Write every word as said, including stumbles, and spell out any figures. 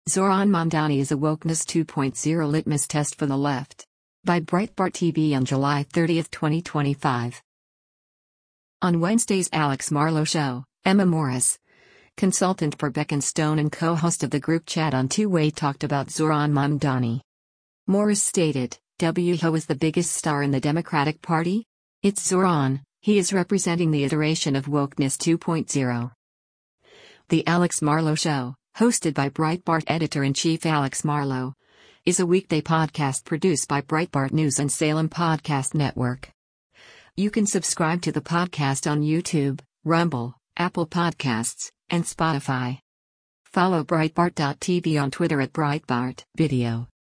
Zoran Mamdani is a Wokeness two point oh litmus test for the left. By Breitbart T V on July thirtieth, twenty twenty-five. On Wednesday's Alex Marlow Show, Emma Morris, consultant for Beck and Stone and co-host of the group chat on Two Way, talked about Zoran Mamdani. Morris stated, "W H O is the biggest star in the Democratic Party? It's Zoran, he is representing the iteration of Wokeness two point oh. The Alex Marlow Show, hosted by Breitbart editor-in-chief Alex Marlow, is a weekday podcast produced by Breitbart News and Salem Podcast Network. You can subscribe to the podcast on YouTube, Rumble, Apple Podcasts, and Spotify. Follow Breitbart dot T V on Twitter at Breitbart Video.